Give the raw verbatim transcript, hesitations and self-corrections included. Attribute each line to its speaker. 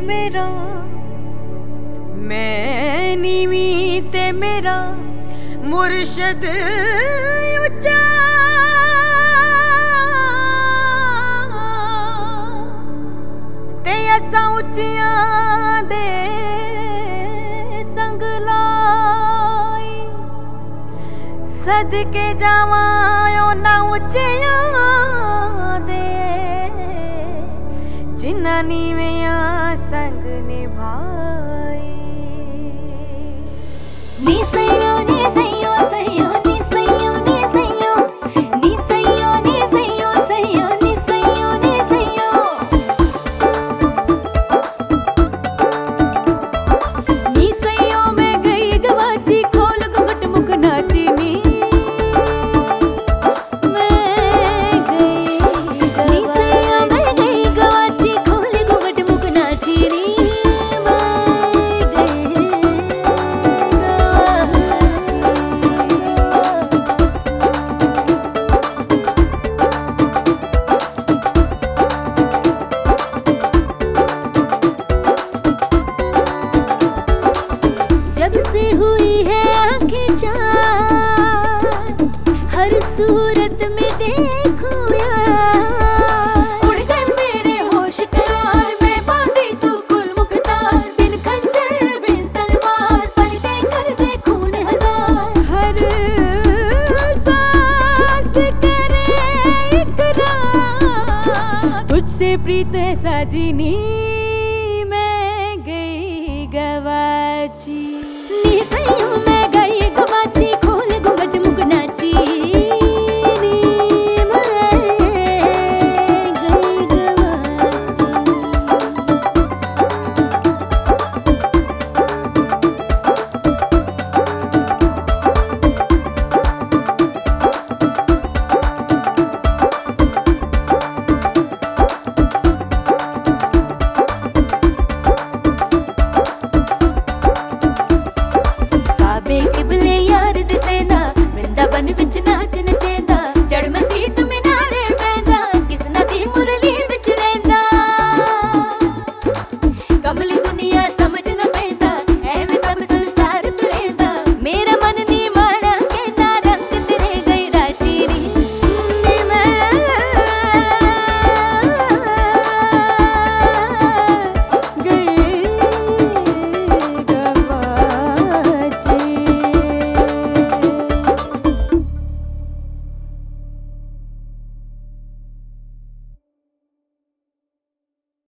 Speaker 1: मेरा, मैं नीवी ते मेरा मुर्शद उच्चा। ते असां उच्चियां दे संग लाई, सदके जावां ना उच्चियां दे जिन्ना नीवियां संग निभाई। नी सैयो नी सैयो सैयो नी सैयो नी सैयो नी सैयो नी सैयो सैयो नी सैयो नी सैयो। नी सैयो मैं गई गवाची, खोल घुंघट मुख नाची नी मैं गई। नी सैयो मैं गई गवाची, खोल घुंघट मुख नाची नी हुई है आंखें चार, हर सूरत में देखूं यार। उड़ गए मेरे होश करार, मैं बांधी तू गुल मुख्तार। बिन खंजर बिन तलवार, पलटे कर दे खून हजार। हर सांस करे इकरार, तुझसे प्रीत है साजिनी मैं गई गवाची। नी सैयो मैं गई गवाची, खोल घुंघट मुख नाची नी मैं गई गवाची। काबे किबले यार दिसेना, वृंदावन विच नाच नचे।